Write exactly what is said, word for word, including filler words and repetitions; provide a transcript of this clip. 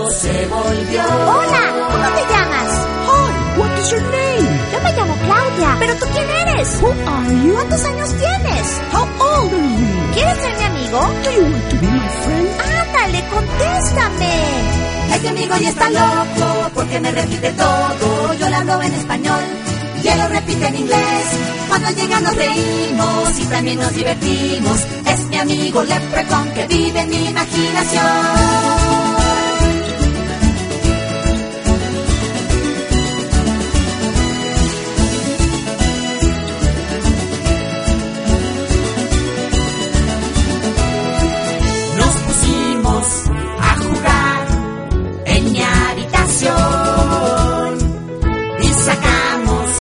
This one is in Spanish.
loco se volvió. Hola, ¿cómo te llamas? Hi, what is your name? Yo me llamo Claudia. ¿Pero tú quién eres? Who are you? ¿Cuántos años tienes? How old are you? ¿Quieres ser mi amigo? Do you want to be my friend? Ándale, contéstame. Este amigo ya está loco porque me repite todo. Yo le hablo en español y él lo repite en inglés. Cuando llega nos reímos y también nos divertimos. Es mi amigo Leprechaun que vive en mi imaginación.